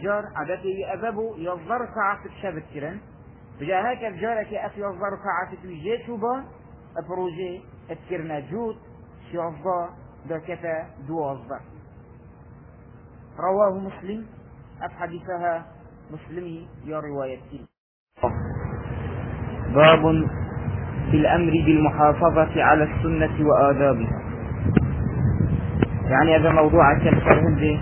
جار عادتي أبابو يظهر ساعة شبت كرن بجاهك الجارك أف يظهر ساعة ويجي شوبا أبروجي أتكرنا جود شيوفا دكتا دوازبا. رواه مسلم أفحدثها مسلمي يا روايتي. باب في الأمر بالمحافظة على السنة وآدابها. يعني هذا موضوع كالسر هندي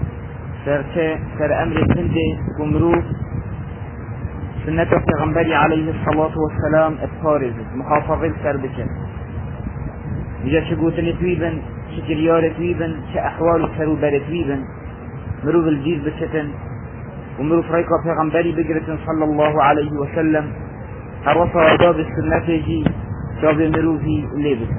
سر أمر هندي ومروف سنة الغنبري عليه الصلاة والسلام الطارز محافظة سر بكر بجا شقوتني تويبا شكريار تويبا شأحوال سرو بار تويبا مروف الجيز بكتن ومروف ريقا في غنبري بقرة صلى الله عليه وسلم هروصى آداب السنة جي شاب مروفي الليبس.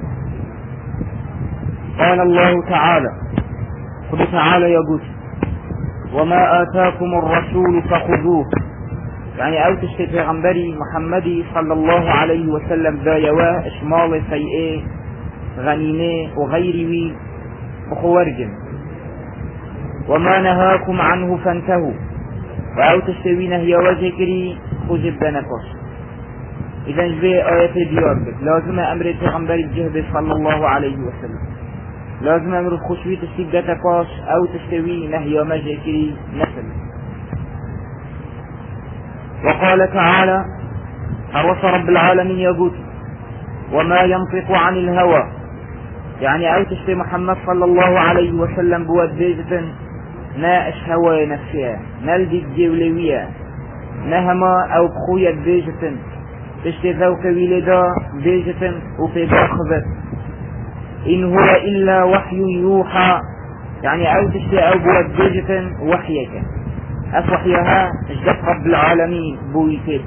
قال الله تعالى قل تعالى يقول وما آتاكم الرسول فخذوه. يعني أو تشتي پیغمبری محمدی صلى الله عليه وسلم دايوه اشمال سيئه غنيمه وغيره بخورجم. وما نهاكم عنه فانتهوا. وأو تشتوي نهي وذكري خجب دنكوش. إذا جبه آية ديارك لازم أمر پیغمبری الجهد صلى الله عليه وسلم لازم أمر الخشوي تشتيب دتكاش أو تشتوي نهي ومجكري نسل. وقال تعالى حرص رب العالمين يقول وما ينطق عن الهوى. يعني أو تشتي محمد صلى الله عليه وسلم بود بيجة ناش هوى نفسها نلدي الجولوية نهما أو بخوية بيجة تشتي ذوك ولدا بيجة وفي باخذت إن هو إلا وحي يوحى. يعني أو تشتي أو بود بيجة وحيك أفوحيها اجدت رب العالمين بويتب.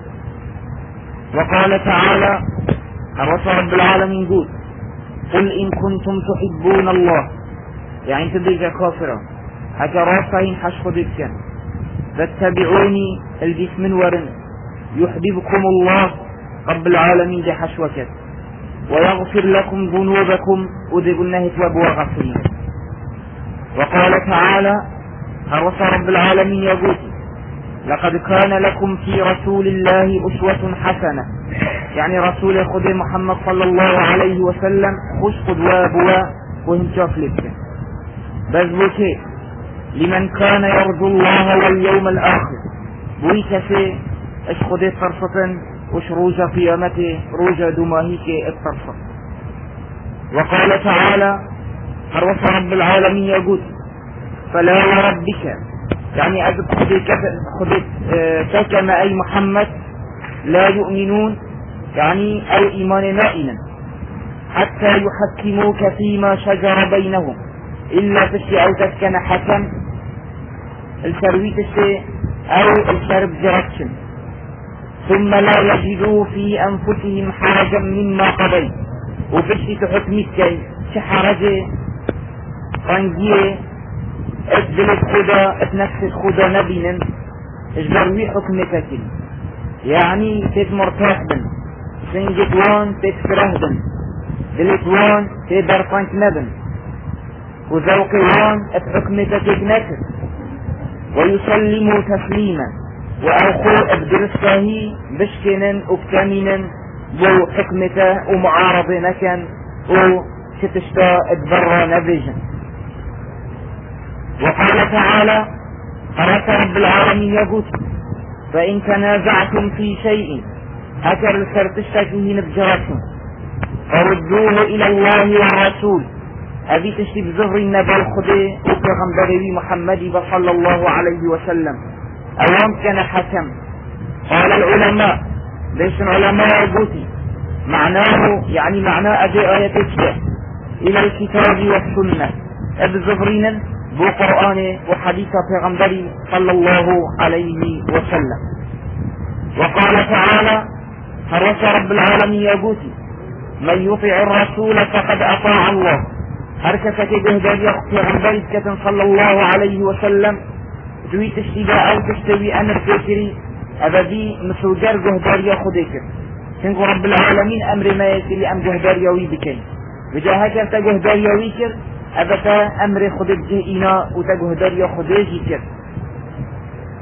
وقال تعالى حرص رب العالمين قول قل إن كنتم تحبون الله. يعني تبقى كافرة حتى راسين حشق بكا فاتبعوني الجسم ورن يحببكم الله رب العالمين دي حشوكت ويغفر لكم ذنوبكم وذب النهت وابوا غفرين. وقال تعالى حرص رب العالمين يقول لقد كان لكم في رسول الله أسوة حسنة. يعني رسول خد محمد صلى الله عليه وسلم خش قدوة بوا وهم شافلك بذبوكي لمن كان يرجو الله واليوم الآخر بويكسي اش خد فرصة وش روجة قيامته روجة دماهيك الطرفة. وقال تعالى حرص رب العالمين يقول فلا وربك. يعني أجب خذت كما أي محمد لا يؤمنون. يعني أو إيمان نائلا حتى يحكموك فيما شجر بينهم إلا تشي أو تسكن حكم الشروي تشي أو الشرب جركشن ثم لا يجدوا في أنفسهم حرجا مما قضيت. وفشي تحكمك كي شحرجة رنجية اتدلت خدا اتنفس خدا نبينا اجبروي حكمك كل. يعني تت مرتاح بن سنجت وان تتفره بن دلت وان تبرفانك نبن وذوق وان اتحكمك كنكر ويسلموا تسليما واخو ابدرسكاهي بشكنا وبكامنا بو حكمته ومعارضة نكن وشتشتا اتبرى نبيجا. وقال تعالى حرص رب العالمين يقول فإن تنازعتم في شيء هكر الكرتشتكيه نبجركم فردوه إلى الله والرسول. هذه تشتي بزهر النبي الخدي وكغنبري محمد صلى الله عليه وسلم أوام كان حكم. قال العلماء ليش العلماء يقولي معناه يعني معناه أدي آية إلى الكتاب والسنة بزهرين بقرآن وحديث پیغمبری صلى الله عليه وسلم. وقال تعالى حرص رب العالمين يقول من يطع الرسول فقد أطاع الله. حركة جهدان پیغمبری كتن صلى الله عليه وسلم دوي تشتباء أو تشتوي أمر فكري أبدي مسوجر جهدان يخذك تنقو رب العالمين أمر ما يكري أم جهدان يوي بكي بجاهك تجهدان يوي كر أبتا أمر خدت جئنا وتجهدر يا خديجي كر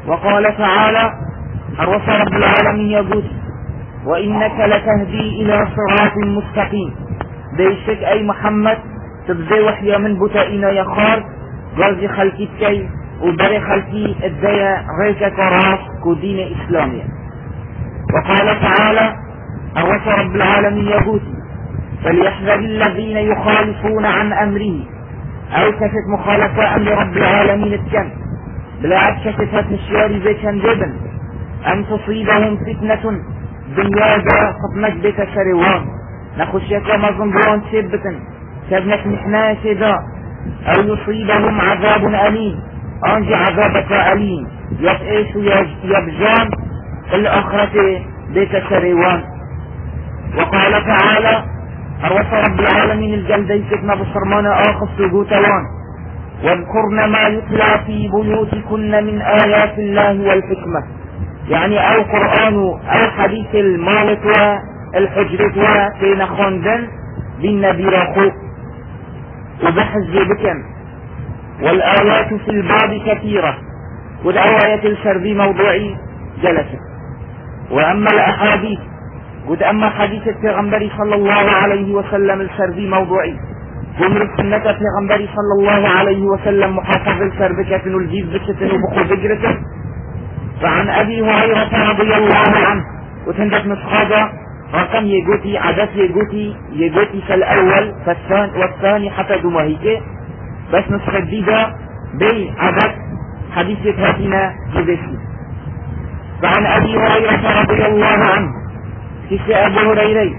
وقال تعالى الرسول رب العالمين يقول وإنك لتهدي إلى صراط مستقيم بيشك أي محمد تبدي وحيا من بتائنا يخار قرزي خلقي كي وبري خلقي الديا ريكا كراس كدين إسلامية. وقال تعالى الرسول رب العالمين يقول فليحذر الذين يخالفون عن أمره أو كفت مخالفة أمر رب العالمين الكم بلا كفتها الشيار زي كان جبن أن تصيبهم فتنة دنيا دا خطمك بيت شروان نخشيك مظن بلون سبتا كابنك محنا كدا أو يصيبهم عذاب أليم أنجي عذابك أليم يبئيش يبجان الأخرة بيت شروان. وقال تعالى الرسول رب العالمين الجلدي فتنا بصرمانا آخر سجوتوان واذكرن ما يتلى في بيوتكن من آيات الله والحكمة يعني أو قرآن أو حديث المالك والحجرة كينا خوندن بالنبي راخو وبحث جيبكم والآيات في الباب كثيرة والآيات الشربي موضوعي جلست. وأما الأحاديث قد أما حديث التغنبري صلى الله عليه وسلم الشربي موضوعي جمر سنة التغنبري صلى الله عليه وسلم محافظ الشربكة والجيز بكتن وبخو بجرة. فعن أبي هريرة رضي الله عنه وتندك مسخادة رقم يقوتي عدد يقوتي فالأول والثاني حتى دمهيك بس نسخة جديدة بي عدد حديث هاتنا جديد. فعن أبي هريرة رضي الله عنه كيف أبو هريرة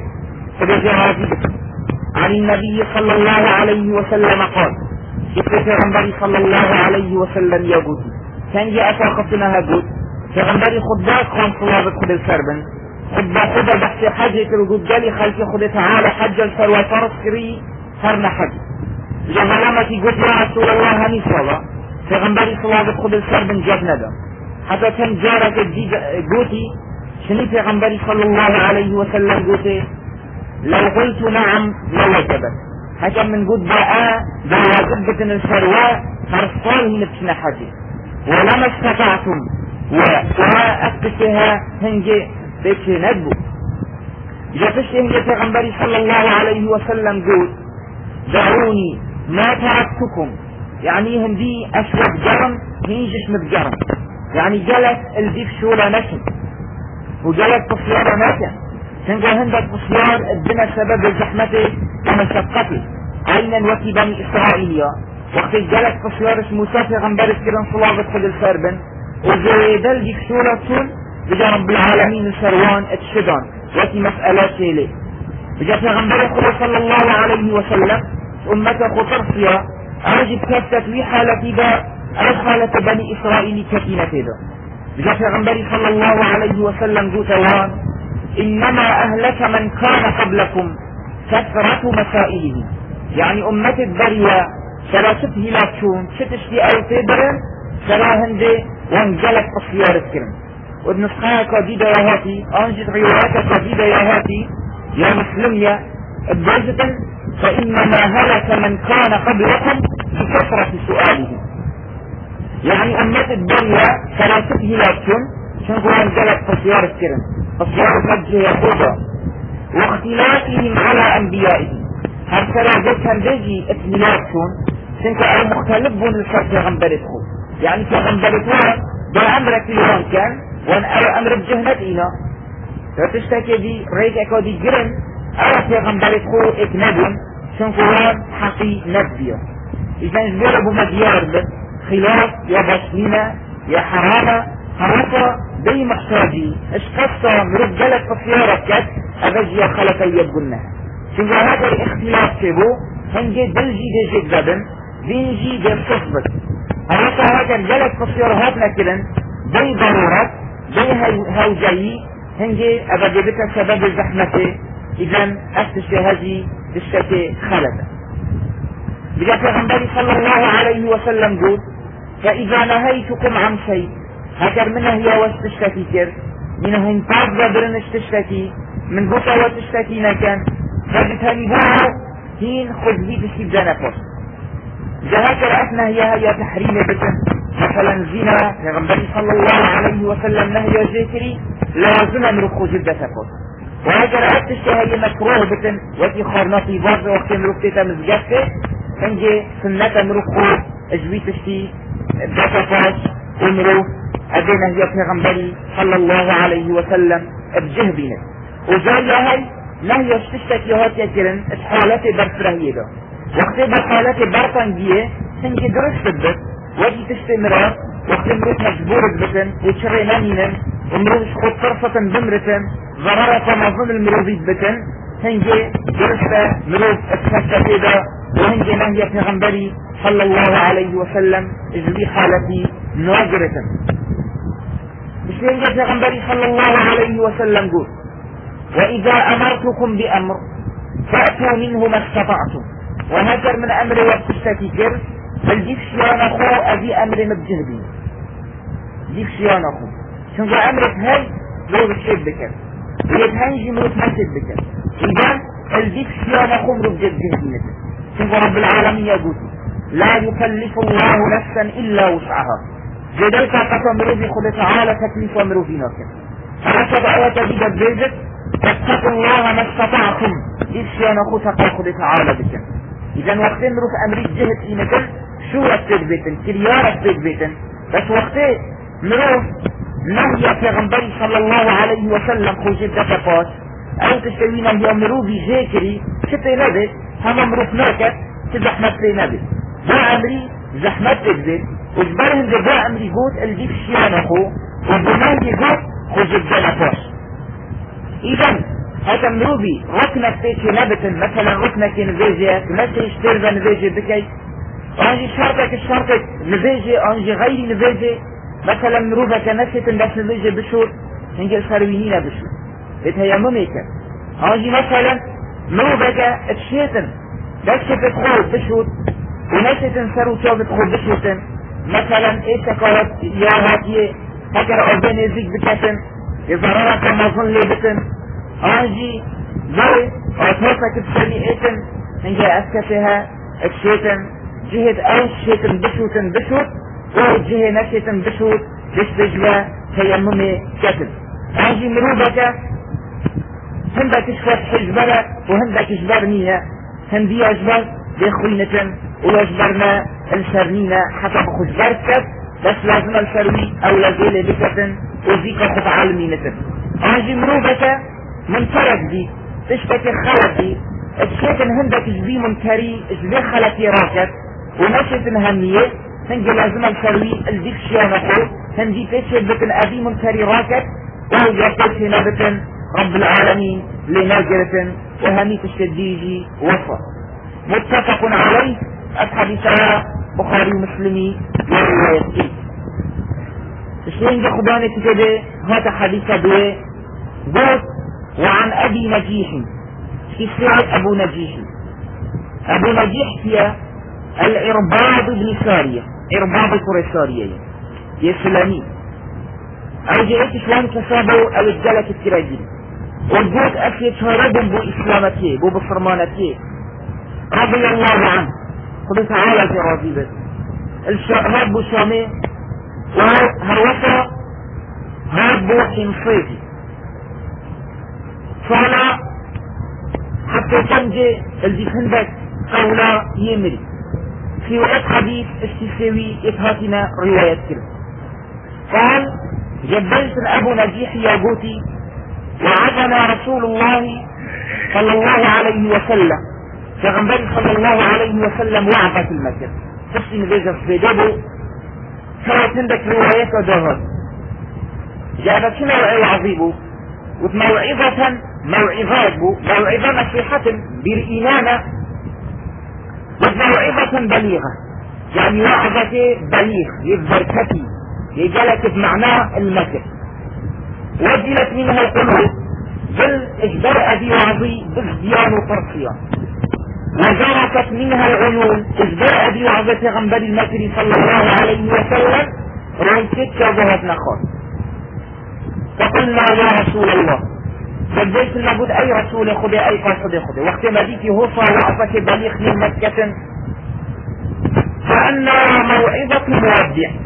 عن النبي صلى الله عليه وسلم قال كيف النبي صلى الله عليه وسلم يقول كان جاء فاقتنا هقول فغنبري خدات خان صلابة خد السربن خد بحث حاجة الوجود جالي خلقي خد تعالى حج الفروة فرص كري هرنا حج جمالامتي قلت يا رسول الله هني صلاة فغنبري صلابة خد السربن جاب ندم حتى كان جارك قوتي شني فغنبري صلى الله عليه وسلم قوتي لو قلت نعم لوجبت حتى من قد بقى بواجبة الفروة فرصاله نفسنا حاجة ولما استطعتم وأكتها هنجي بيتي ندبو جاتش هنجي پیغمبري صلى الله عليه وسلم قول دعوني ما تركتكم يعني هندي أشرب جرم هنجش متجرم يعني جلس الديف شولة نشم وجلس تصيارة نشم تنجو هندك تصيار الدنا سبب الزحمة ومشقته عينا وكي بني إسرائيلية وقت جلس تصيار اسمه پیغمبر اسكرن صلابة خد السربن وزي دلجك سورة بجا رب العالمين السروان اتشدان وفي مسألة شيلي بجا پیغمبر خدا صلى الله عليه وسلم أمته خطرسيا أجب كفتت وي حالتي دا حالة بني إسرائيل كتينة دا بجا پیغمبر صلى الله عليه وسلم قوتوان إنما أهلك من كان قبلكم كثرة مسائله يعني أمة الدريا شراشت هلاكشون شتشتي أو تدرن شراهن دي وانجلت تصيار الكرم والنسخة قديدة يا هاتي انجد روايات قديدة يا هاتي يا مسلمية الدرجة فإنما هلك من كان قبلكم بكثرة سؤاله يعني أمة الدنيا ثلاثة هلاكشون شنقوا انجلت تصيار الكرم تصيار الحج يقوضا واختلافهم على أنبيائهم هل سلاجت هندجي اتهلاكشون شنقوا المختلفون للشرط غنبرتهم يعني پیغمبرتها دا امرك ليوان كان وان امر بجهنتنا فتشتكي دي ريك اكادي جرن او پیغمبرتخو اكندون شنكوان حقي نبيا اذا نجبر بمديار بس خلاف يا باشلينا يا حرامة حرامة دي محتاجي اش قصة مرجلة تصيارة كات ابجي خلقا يبقلنا شنكو هذا الاختلاف شبو هنجي دلجي دي جددن بينجي دي صفبت هذا هذا الجلد تصيرهات لكن زي ضرورات زي هوجي هنجي أبدبتها سبب الزحمة إذن أفتش هذه الشتاء خلدة بجاء پیغمبر صلى الله عليه وسلم قول فإذا نهيتكم عن شيء هكر منه هي وستشتكي كر منه انتاز بدرنش تشتكي من بطا وتشتكي نكن فجتنبوه هين خذ بي بسيب نفس جهاك رأسنا هي تحريم بسن مثلا زنا پیغمبری صلی الله علیه و سلم نهی ذکری لازم مرو جدا تکن و اگر عدتش که هی مکروه بتن وقتی خارناتی باز وقتی مرو تیتا مزگسته هنجي سنة مرو خود اجويتشتي دفاش ومرو ادينا هي پیغمبری صلى الله عليه وسلم بجه بينا وجاية هاي نهي اشتشتك يهات يكرن اشحالات برسرهيه ده وقتی بحالات برطنجيه هنجي درست بس وقتی تشتي مرات وقتی مروت مجبورت بتن وشري نانينن ومروش خود طرفة بمرتن ضرارة مظن المروبيت بتن هنجي درست مروت اشتشتك ده وهنجي نهي پیغمبری صلى الله عليه وسلم اجبي حالتي ناجرة مش هنجي پیغمبری صلى الله عليه وسلم قول وإذا أمرتكم بأمر فأتوا منه ما استطعتم وهجر من أمر وقتشتكي كر فالجيف شيانخو أذي أمر مبجهدين جيف شيانخو شنجو أمرك هاي لو بشيد بكر ويتهنجي مروت مسد بكر إذا الجيف شيانخو مروت جهدين شنجو رب العالمين يقول لا يكلف الله نفسا إلا وسعها جدلك قطع مروفي خد تعالى تكليف ومروفي ناكر فأشد آيات جيدة بيزت فاتقوا الله ما استطعتم إذ شيانخو تقال خد تعالى بكر إذا وقتين مروف أمريك جهد في مثل شو أستيد بيتن كريار أستيد بيتن بس وقتين مروف نهي پیغمبری صلى الله عليه وسلم خوشید دفاش او تشتوينا هي مروفي جاكري شتي نبت هما مروف ناكت تزحمت لي نبت با أمري زحمت تكذب وجبرهم با أمري قوت الجيف شيانخو وبناهي قوت خوشید دفاش إذن هذا مروبي ركنك تيكي نبتا مثلا ركنك نفيجي مثل اشتربا نفيجي بكي انجي شرطك نفيجي انجي غيري نفيجي مثلا مروبك نسيت بس نفيجي بشور انجي الخروينين بشور اتهيمميك انجي مثلا مروبك اتشيتن بس بتخوض بشور ونسيت سرو تو بتخوض بشوتن مثلا ايش تقالت يا هاتيه هكذا اردني زيك بكتن يظهرك مظن لي بتن انجي زي اعطوتك بسري ايتن انجي اسكتها الشيتن جهد او الشيتن بشوت او جهة نشيتن بشوت بشتجوى تيممي كتن انجي مروبك هندك شفت حجبرة وهندك جبرنية هندي اجبر بخوينة ويجبرنا الشرنينة حتى بخجبرتك بس لازم الشروي او لازيلي بكتن وزيك خط عالمينة انجي مروبك منفرد دي تشتكي خلق دي الشيطن هندك جبي منكري جبي خلقي راكت ومشيت هنية هنجي لازم الشروي الديك شيانخو هنجي تشيد بتن ابي منكري راكت وهو يقتل بتن رب العالمين لناجرة وهمي تشتديجي وفا متفق عليه أصحابي سواء بخاري ومسلمي وروايتي الشيء اللي خداني كده هذا حديثة دوه قلت وعن أبي نجيح في سعر أبو نجيح هي العرباض بن سارية عرباض كوريسارية يسلمي أو جئت إسلام تصابوا أو الجلة التراجين وقلت أخي تهربهم بو إسلامتي بو بفرمانتي رضي الله عنه خذ تعالى في راضي بس هاد بو شامي وهروسة هاد بو حنصيفي فعلا حتى تنجي اللي فندك قولا يمري في وقت حديث استساوي اتهاتنا رواية كده قال جبلت أبو نجيح يا قوتي وعدنا رسول الله صلى الله عليه وسلم فغنبري صلى الله عليه وسلم وعظة المسجد تفسي نبيجة في دابو كانت عندك روايات ودهات جابت شنو عظيبه وموعظة موعظة نصيحة بالإيمانة وموعظة بليغة يعني وعظة بليغ يبركتي يجلك بمعنى المثل وجلت منها القلوب بل اجبر أبي وعظي بالزيان وطرقيا وزرفت منها العيون اجبر أبي وعظة غنبر المكري صلى الله عليه وسلم رأيتك ظهرت نخاط فقلنا يا رسول الله فالبيت المعبود اي رسول خذي اي قاصد خذي وقت ما ديكي هوصى وعطك بليغ من مكة فأنا موعظة مودع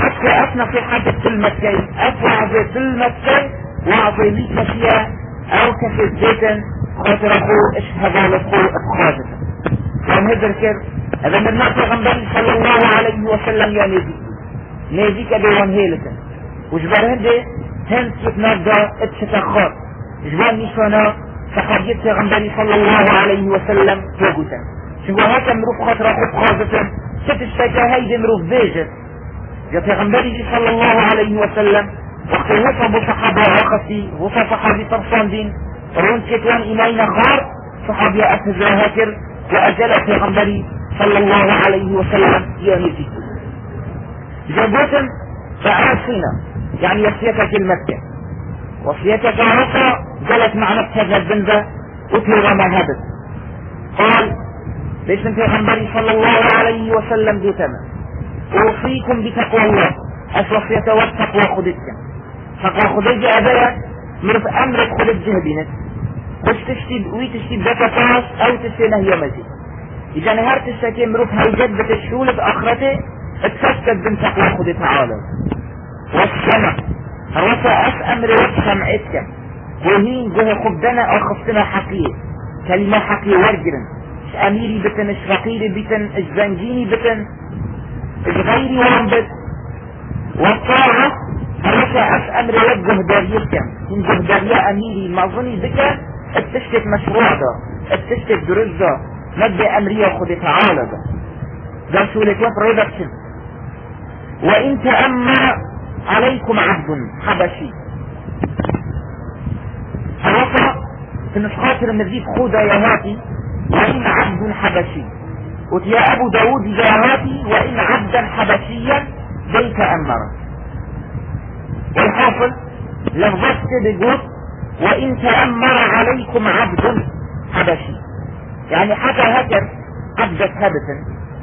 حتى أثنى في حاجة المكي أفعى في المكي وأعطي ليك مشيا أو كفي زيتا خاطر أخو اشهد لأخو أخواتك كان هذا كر هذا من الناس غنبري صلى الله عليه وسلم يا نيزيك أدوان هيلتا وجبر هندي هند يتنادى اتشتاخات جبر نيشانا صحابيت غنبري صلى الله عليه وسلم توقوتا شنو هكا مروف خاطر أخو أخواتك ست الشيكا هيدي مروف بيجت يا پیغمبری صلى الله عليه وسلم وقتی وصف بصحابه وقتی وصف صحابي ترساندين رون كتوان إماينا خار صحابي أفزاها كر وأجل پیغمبری صلى الله عليه وسلم ياميتي جابوتن فأرسينا يعني وصيتك المكة وصيتك عرقة جلت مع نفسها البنزة وتلغى ما هبت قال ليش پیغمبری صلى الله عليه وسلم دوتنا أوصيكم بتقوى الله أشوفية والتقوى خدتك تقوى خدتك أبدا مرف أمرك خدت جهبينك وش تشتي ويتشتي بكتاس أو تشتي نهي مزيد إذا نهارت الشتي مرف هيجد بتشولة أخرته اتفكت بن تقوى خدت تعالى والسمع رفع أمر وسمعتك وهين جه خبدنا أو خفتنا حقية كلمة حقية ورجرا أميري بتن اشفقيري بتن اشزنجيني بتن غيري وانبت والطاعة هلك أمر وجه داريتك من جهدارية أميري معظني ذكا اتشتت مشروع ده اتشتت درز ده مد أمرية خد تعالى ده سولة ريدكشن وإن تأمر عليكم عبد حبشي هلك في نسخات المزيد خودا يهاتي وإن عبد حبشي ويا أبو داود جاهاتي وإن عبدا حبشيا زي تأمر والحافظ لفظت بيقول وإن تأمر عليكم عبد حبشي يعني حتى هكر عبدت هبتا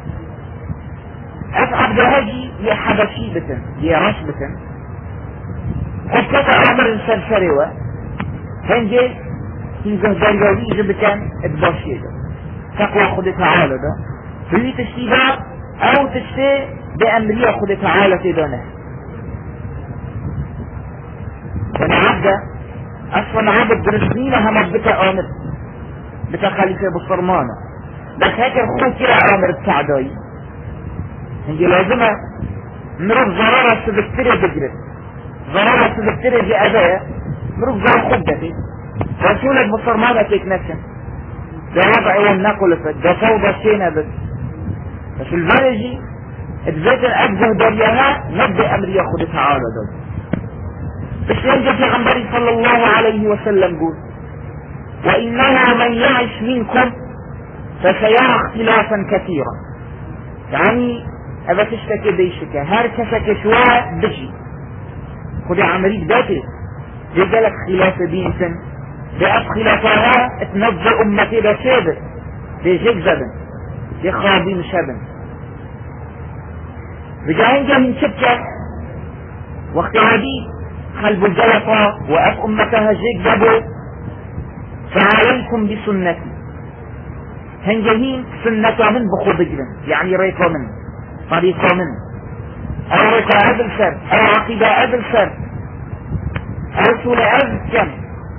عبد هجي يا حبشي بتن يا رش بتن قد كتا أمر إنسان شريوة هنجي تنزه داريوي جبتان اتباشي ده تقوى خد تعالى ده في تشتيبات او تشتي بأمرية خد تعالى تدانه وانا عبدة اصلا عبد درسنين هم بتا امر بتا خليفة بصرمانة بس هكذا خو كلا امر السعداي هنجي لازمة نروح ضرارة سبكتري بجرد ضرارة سبكتري دي ادايا نروح ضرارة خدتي رسولك بصرمانة تكنشن ده وضعي والنقل ده فوضى شينا بس الفرجي اتزيت الأجزه داريها نبدأ أمر ياخد تعالى ده بس ينجى في غنبري صلى الله عليه وسلم قول وإنه من يعش منكم فسيرى اختلافا كثيرا يعني أبا تشتكي بيشكا هركسك شواء بجي خدي عمريك داتي جدلك خلاف بينسن بأس خلافها تنظر أمتي بشابه بيجيك زبن يخابين شبن بجاين جا من شبكة وقت عديد خلب الجلطة وأف أمتها جيك زبو فعليكم بسنتي هنجهين سنة من بخو بجرن يعني ريقا من طريقا من أو ريقا أبل سر أو عقيدة أبل سر أو سولة أبل كم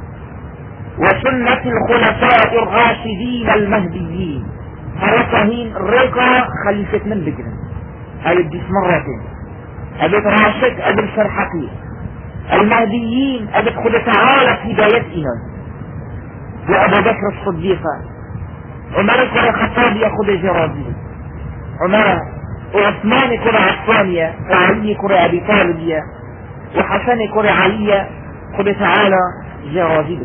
وسنة الخلفاء الراشدين المهديين هرقهين ريقا خليفة من بجرن هاي الديس مرتين أبت راشد أبل سرحقي المهديين أبت خد تعالى في هدايتنا وأبو بكر الصديقة عمر كرة خطاب ياخد جرابي عمر وعثمان كرة عفانية وعلي كرة أبي طالبية وحسن كرة علية خد تعالى جرابي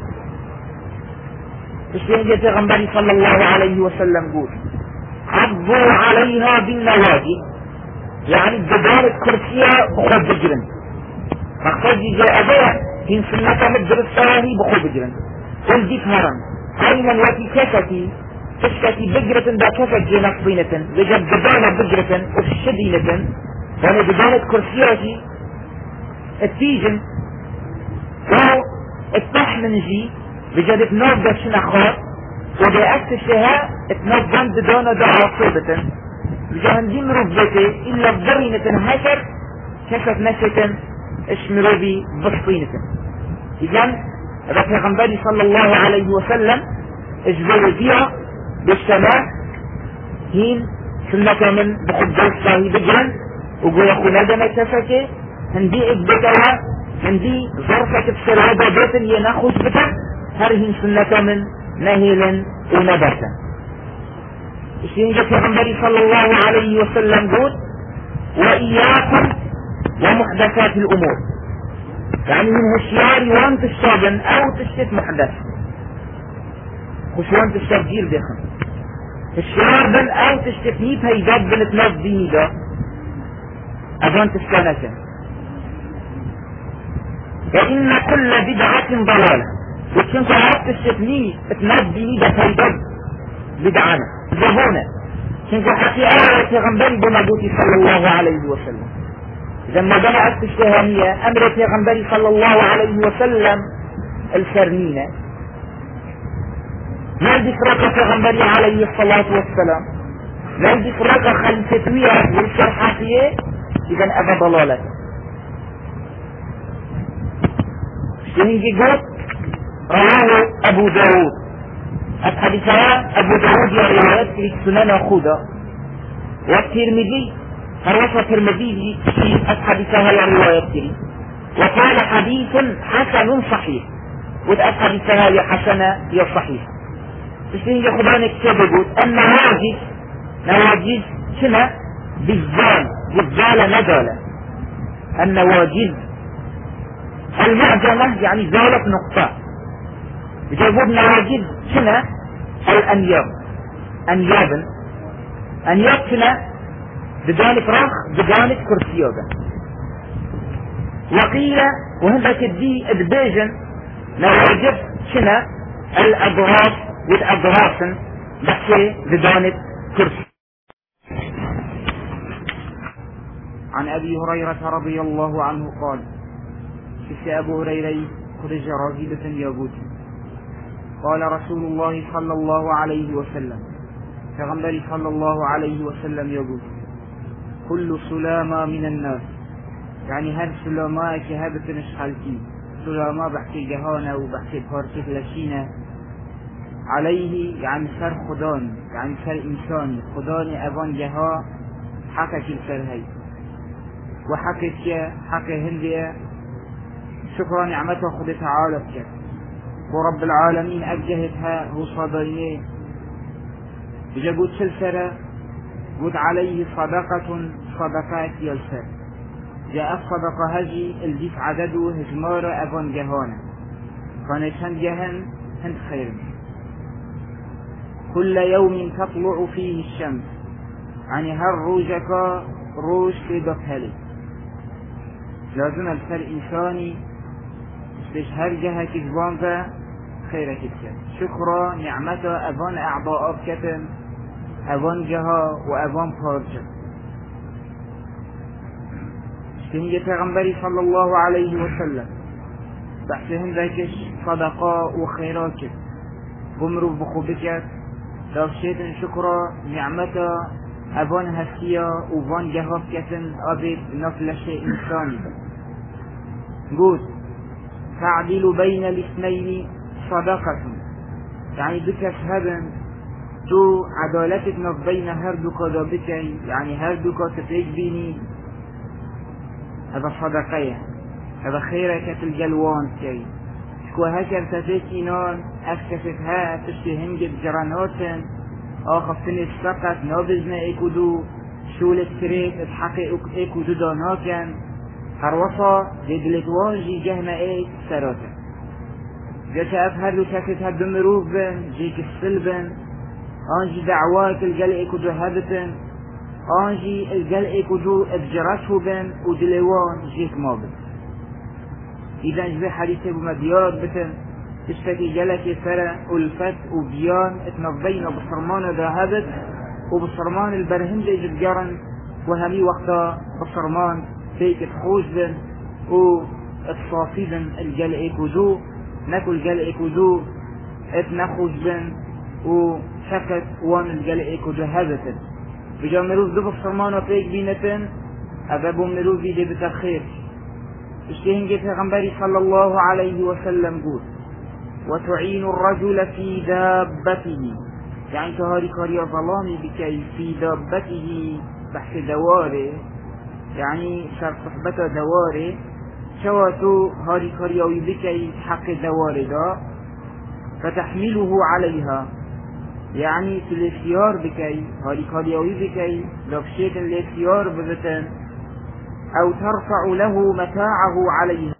بشبه پیغمبری صلى الله عليه وسلم قول عضوا عليها بالنواجذ يعني الجدار الكرسية بخوب بجرن مقصد جاء بها هين سنة مدر الصاهي بخوب بجرن قل دي فهرا عينا وفي كفتي تشتكي بجرة دا كفت جناق بينة لجد جدارة بجرة وفشدينة وانا جدار الكرسية التيجن او التحمنجي بجد تنظر شنخات وبأكت الشهاء تنظم بدون دعوة صوبة بجهن دي مربطة إلا بضرينة هكر كشف نشتن اشمروبي بسطينتن إذن هذا پیغمبری صلى الله عليه وسلم اجبر بيها بالسماء هين سنة من بخبز صاحي بجرن وقويا خلادنا كفك هندي اجبتها هندي ظرفك بسرعة بيتن يناخذ بتا هرهن سنة من نهيلا ونبتا الشيء پیغمبری صلى الله عليه وسلم قول وإياكم ومحدثات الأمور يعني من هشياري وان تشتغن او تشتت محدث خشوان تشتغير دخن هشيار بن او تشتتني بهيداد بنتناف دينيدا اذان تشتغنك فإن كل بدعة ضلالة وكنت عرفت تشتتني اتناف دينيدا بهيداد بدعانا زهونا كنت حكي آية پیغمبری بمبوتي صلى الله عليه وسلم لما جمعت الشهامية أمر پیغمبری صلى الله عليه وسلم الفرمينة نلدي فرقة پیغمبری عليه الصلاة والسلام نلدي فرقة خلفتوية والشرحاتية إذن أبا ضلالة شهنجي قلت رواه أبو داود الحديثة أبو داود يا روايات في سنن خودة والترمذي فروى الترمذي في الحديثة يا روايات كري وقال حديث حسن صحيح والحديثة يا حسنة يا صحيح الشيء يخبرنا كتاب يقول أن نواجز شنا بالزال ندالة النواجز المعجمة يعني زالت نقطة يجاوب نواجز شنا الأنياب أنياب شنا بجانب راخ بجانب كرسيوغا وقيل وهذا كدي ادبيجن نواجد شنا الأضراس والأضراسن بحكي بجانب كرسي. عن أبي هريرة رضي الله عنه قال شفت أبو هريرة خرج راغبة يابوت قال رسول الله صلى الله عليه وسلم فغنبري صلى الله عليه وسلم يقول كل سلامة من الناس يعني هر سلامة كهبت نشخلتي سلامة بحكي جهانة وبحكي بارتك لشينة عليه يعني سر خدان يعني سر إنسان خدان أبان جها حكى كل سر هاي وحكت حكى هندية شكرا نعمته خد تعالى بك ورب العالمين أجهتها هو صدريه بجا قد سلسلة قد عليه صدقات يلسل جاء الصدقة هجي الجيف عدده هجمارة أبان جهانا كانت هند جهن هند خير كل يوم تطلع فيه الشمس يعني هر روجك روج في دفهلي لازم الفر إنساني بش هر جهة كذبان ذا خيرك كتن شكرا نعمته أبان أعضاء كتن أبان جها وأبان بارجة شتنجة پیغمبری صلى الله عليه وسلم بحثهم ذاكش صدقاء وخيرات بمرو بخوبكت دافشيتن شكرا نعمته أبان هسيا وبان جهاب كتن أبيت نفل شيء إنساني قول تعدل بين الاثنين صدقة يعني بكس هذا تو عدالتك نف بين هردوك دابكي يعني هردوك تفيج بيني هذا صدقية هذا خيرك الجلوان كي شكو هكر تفيج نان أكتفتها تشتهنجد جراناتن آخر سنة سقط نابزنا ايكودو شولت كريت اتحقق ايكودو داناكن هروصا جدلتوان جهما ايك سراتا جاش افهر كاكت هاد مروف بن جيك السلبن انجي دعواك الجل ايكودو هادتن انجي الجل ايكودو ابجرته بن ودلوان جيك مابن اذا انجبه حديثة بمديار بتن تشتكي جلك فرع ألفت وبيان اتنفبين بصرمان ذهبت وبصرمان البرهنج جدجارا وهمي وقتا بصرمان فيك تخوش بن واتصافي بن الجلء كودو ناكل جلء كودو اتنخوش بن وشكت وان الجلء كودو هذتن بجامروف دو بصرمان وفيك بينتن أباب مروفي دي بتخير اشتهن پیغمبری صلى الله عليه وسلم قول وتعين الرجل في دابته يعني كهاري كاريا ظلامي بكي في دابته بحث دواره يعني شرط صحبته دواره شواتو هاري كارياوي بكي حق دواره دا فتحمله عليها يعني في الاختيار بكي هاري كارياوي بكي لفشيت الاختيار بذتن أو ترفع له متاعه عليها